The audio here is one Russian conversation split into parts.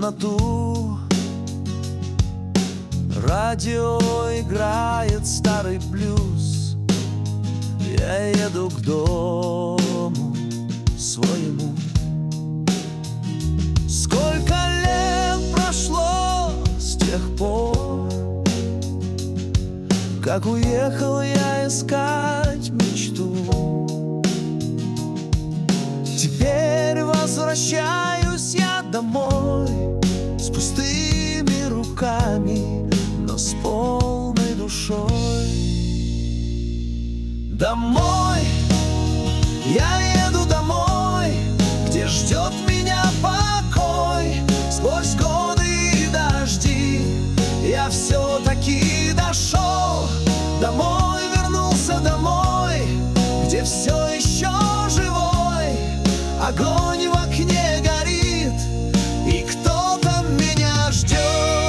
темноту. Радио играет старый блюз. Я еду к дому своему. Сколько лет прошло с тех пор, как уехал я искать мечту. Теперь возвращаюсь я домой с пустыми руками, но с полной душой. Домой, я еду домой, где ждет меня покой. Сквозь годы и дожди я все-таки дошел. Домой, вернулся домой, где все еще живой. Огонь в окне горит, и кто-то меня ждет.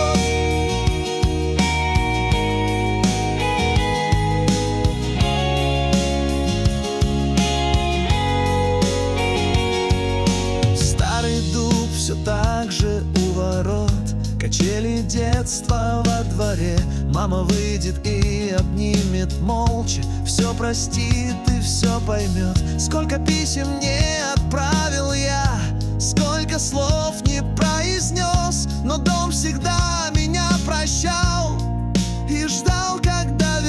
Старый дуб все так же у ворот, качели детства во дворе. Мама выйдет и обнимет молча, все простит и все поймет. Сколько писем не отправил я, сколько слов не произнес, но дом всегда меня прощал и ждал, когда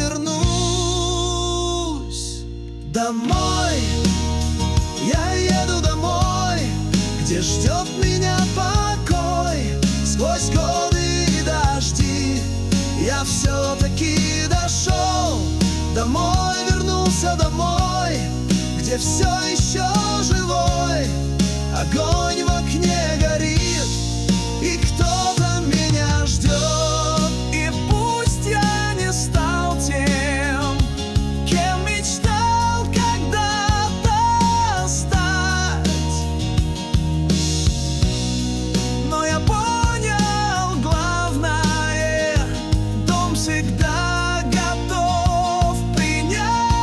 вернусь. Домой, я еду домой, где ждет меня покой. Сквозь годы и дожди я все-таки дошел. Домой, вернулся домой, где все еще живой. Огонь в окне горит, и кто-то меня ждет. И пусть я не стал тем, кем мечтал когда-то стать, но я понял главное: дом всегда готов принять.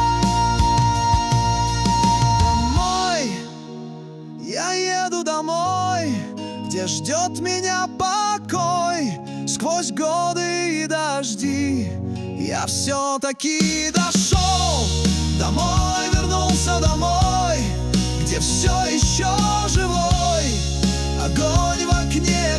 Домой, я еду домой, где ждет меня покой. Сквозь годы и дожди я все-таки дошел. Домой, вернулся домой, где все еще живой. Огонь в окне